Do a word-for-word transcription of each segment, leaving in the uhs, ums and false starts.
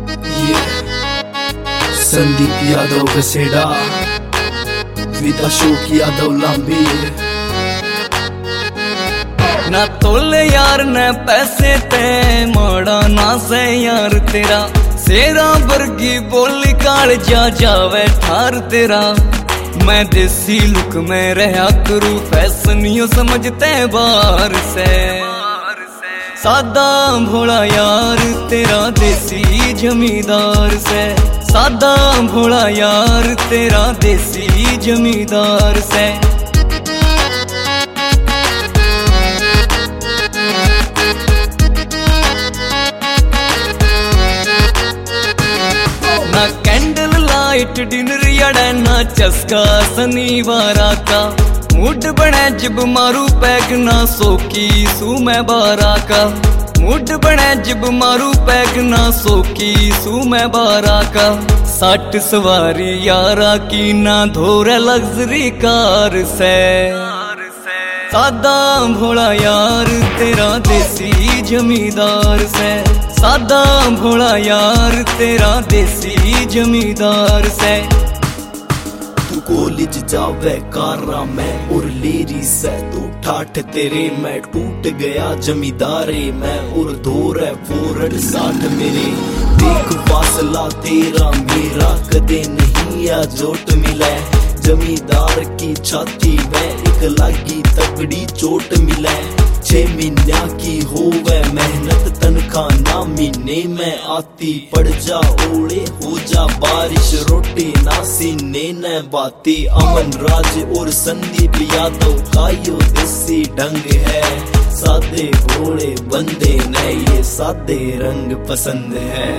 ये संदीप यादव गसेड़ा विद अशोक यादव लांबी ना तोले यार ने पैसे ते मोड़ा ना से यार तेरा सेरा वर्गी बोली काल जा जावे ठार तेरा। मैं देसी लुक में रहा करूँ फैशनियों समझते बाहर से सादा भोला यार तेरा देसी जमींदार से सादा भोला यार तेरा देसी जमींदार से। ना कैंडल लाइट डिनर याडा ना चस्का शनिवार का मूड बने जब मारू पैग ना सोकी सू मैं बारा का मूड बने जब मारू पैग ना सोकी सू मैं बारा का। साठ सवारी यारा की ना धोरे लग्जरी कार से सादा भोला यार तेरा देसी जमींदार से सादा भोला यार तेरा देसी जमींदार से। तू कॉलेज जावे कारा में और लेरी से तू ठाठ तेरे मैं टूट गया जमींदारे मैं और धोर है फोरट साठ मेरे देख फासला तेरा मेरा कदे नहीं या जोट मिले जमींदार की छाती में एक लागी तगड़ी चोट मिले छह महीना की होवे मेहनत तनखा ना महीने में आती पड़ जा ओले हो जा बारिश रोटी ना सीने न बाती। अमन राज और संदीप यादव का यो देसी ढंग है सादे भोले बंदे ने ये सादे रंग पसंद है।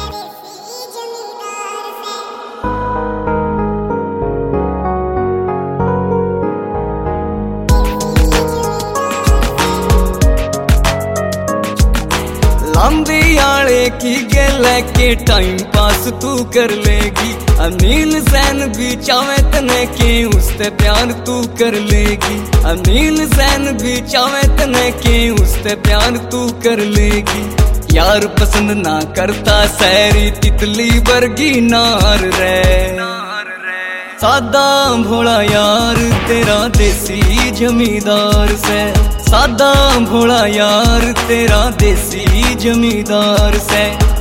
लांबी आले की गल के टाइम पास तू कर लेगी अनिल सैन भी चावे तने के उससे प्यार तू कर लेगी अनिल सैन भी चावे तने के उससे प्यार तू कर लेगी। यार पसंद ना करता सैरी तितली वर्गी नार रे सादा भोला यार तेरा देसी जमींदार से सादा भोला यार तेरा देसी जमींदार से।